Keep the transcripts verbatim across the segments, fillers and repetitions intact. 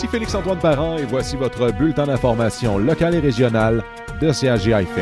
Ici Félix-Antoine Parent et voici votre bulletin d'information locale et régionale de C A G F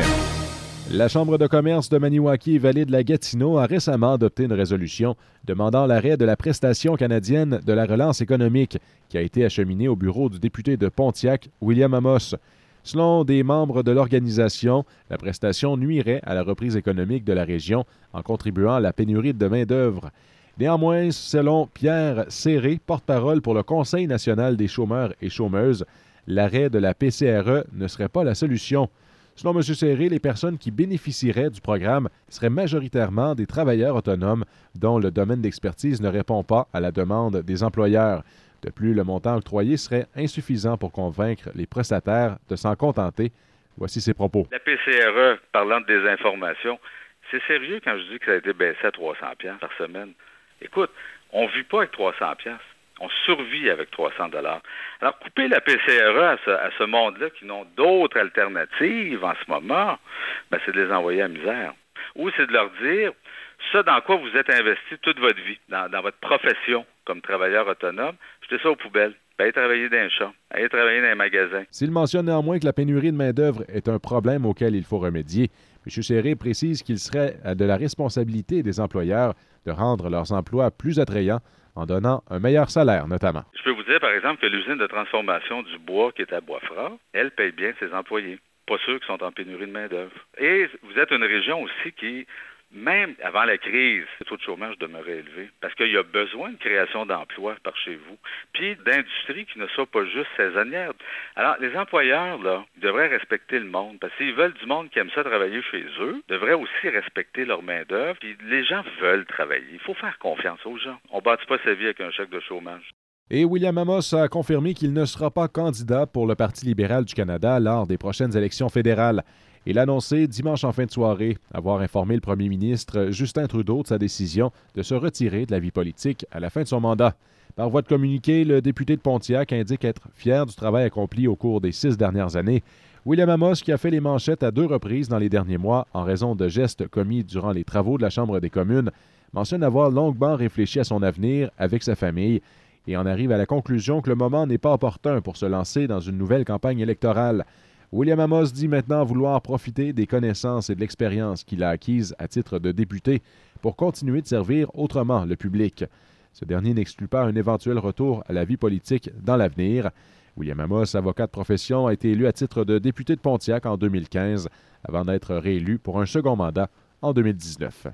M. La Chambre de commerce de Maniwaki et Vallée de la Gatineau a récemment adopté une résolution demandant l'arrêt de la prestation canadienne de la relance économique qui a été acheminée au bureau du député de Pontiac, William Amos. Selon des membres de l'organisation, la prestation nuirait à la reprise économique de la région en contribuant à la pénurie de main-d'œuvre. Néanmoins, selon Pierre Serré, porte-parole pour le Conseil national des chômeurs et chômeuses, l'arrêt de la P C R E ne serait pas la solution. Selon M. Serré, les personnes qui bénéficieraient du programme seraient majoritairement des travailleurs autonomes dont le domaine d'expertise ne répond pas à la demande des employeurs. De plus, le montant octroyé serait insuffisant pour convaincre les prestataires de s'en contenter. Voici ses propos. La P C R E, parlant de désinformation, c'est sérieux quand je dis que ça a été baissé à trois cents dollars par semaine. Écoute, on ne vit pas avec trois cents dollars. On survit avec trois cents dollars. Alors, couper la P C R E à ce, à ce monde-là qui n'ont d'autres alternatives en ce moment, ben, c'est de les envoyer à misère. Ou c'est de leur dire, ça dans quoi vous êtes investi toute votre vie, dans, dans votre profession comme travailleur autonome, jetez ça aux poubelles. Allez travailler dans un champ, allez travailler dans un magasin. S'il mentionne néanmoins que la pénurie de main-d'œuvre est un problème auquel il faut remédier, M. Serré précise qu'il serait de la responsabilité des employeurs de rendre leurs emplois plus attrayants en donnant un meilleur salaire, notamment. Je peux vous dire, par exemple, que l'usine de transformation du bois qui est à Bois-Franc, elle paye bien ses employés. Pas ceux qui sont en pénurie de main-d'œuvre. Et vous êtes une région aussi qui, même avant la crise, le taux de chômage demeurait élevé parce qu'il y a besoin de création d'emplois par chez vous, puis d'industries qui ne soient pas juste saisonnières. Alors, les employeurs, là, ils devraient respecter le monde parce qu'ils veulent du monde qui aime ça travailler chez eux, devraient aussi respecter leur main-d'œuvre, puis les gens veulent travailler. Il faut faire confiance aux gens. On ne bâtit pas sa vie avec un chèque de chômage. Et William Amos a confirmé qu'il ne sera pas candidat pour le Parti libéral du Canada lors des prochaines élections fédérales. Il a annoncé dimanche en fin de soirée avoir informé le premier ministre Justin Trudeau de sa décision de se retirer de la vie politique à la fin de son mandat. Par voie de communiqué, le député de Pontiac indique être fier du travail accompli au cours des six dernières années. William Amos, qui a fait les manchettes à deux reprises dans les derniers mois en raison de gestes commis durant les travaux de la Chambre des communes, mentionne avoir longuement réfléchi à son avenir avec sa famille et en arrive à la conclusion que le moment n'est pas opportun pour se lancer dans une nouvelle campagne électorale. William Amos dit maintenant vouloir profiter des connaissances et de l'expérience qu'il a acquises à titre de député pour continuer de servir autrement le public. Ce dernier n'exclut pas un éventuel retour à la vie politique dans l'avenir. William Amos, avocat de profession, a été élu à titre de député de Pontiac en deux mille quinze avant d'être réélu pour un second mandat en deux mille dix-neuf.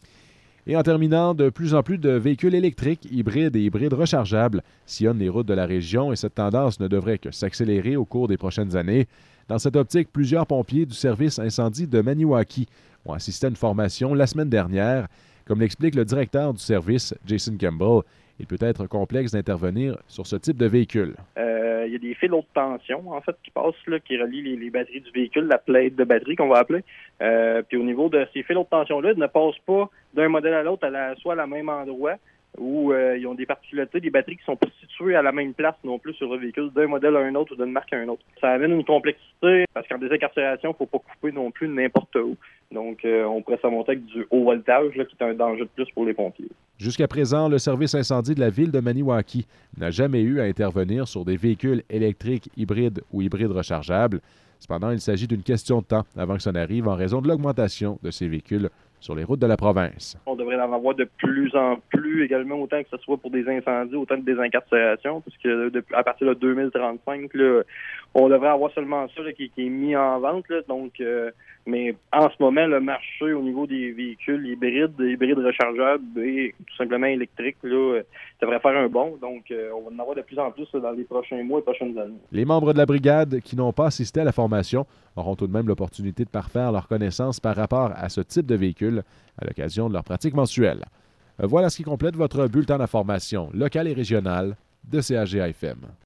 Et en terminant, de plus en plus de véhicules électriques, hybrides et hybrides rechargeables sillonnent les routes de la région et cette tendance ne devrait que s'accélérer au cours des prochaines années. Dans cette optique, plusieurs pompiers du service incendie de Maniwaki ont assisté à une formation la semaine dernière. Comme l'explique le directeur du service, Jason Campbell, il peut être complexe d'intervenir sur ce type de véhicule. Euh, il y a des fils haute tension, en fait, qui passent, là, qui relient les, les batteries du véhicule, la plaide de batterie qu'on va appeler. Euh, puis au niveau de ces fils haute tension-là, ils ne passent pas d'un modèle à l'autre, à la, soit à la même endroit, où euh, ils ont des particularités, des batteries qui sont pas situées à la même place non plus sur le véhicule, d'un modèle à un autre ou d'une marque à un autre. Ça amène une complexité, parce qu'en désincarcération, il ne faut pas couper non plus n'importe où. Donc, euh, on pourrait s'en monter avec du haut voltage, là, qui est un danger de plus pour les pompiers. Jusqu'à présent, le service incendie de la ville de Maniwaki n'a jamais eu à intervenir sur des véhicules électriques hybrides ou hybrides rechargeables. Cependant, il s'agit d'une question de temps avant que ça n'arrive en raison de l'augmentation de ces véhicules sur les routes de la province. On devrait en avoir de plus en plus également, autant que ce soit pour des incendies, autant de désincarcération, puisque depuis, à partir de deux mille trente-cinq, là, on devrait avoir seulement ça là, qui, qui est mis en vente. Là, donc, euh, mais en ce moment, le marché au niveau des véhicules hybrides, hybrides rechargeables et tout simplement électriques, là, devrait faire un bond. Donc, euh, on va en avoir de plus en plus là, dans les prochains mois et prochaines années. Les membres de la brigade qui n'ont pas assisté à la formation auront tout de même l'opportunité de parfaire leurs connaissances par rapport à ce type de véhicule à l'occasion de leur pratique mensuelle. Voilà ce qui complète votre bulletin d'information locale et régionale de C A G F M.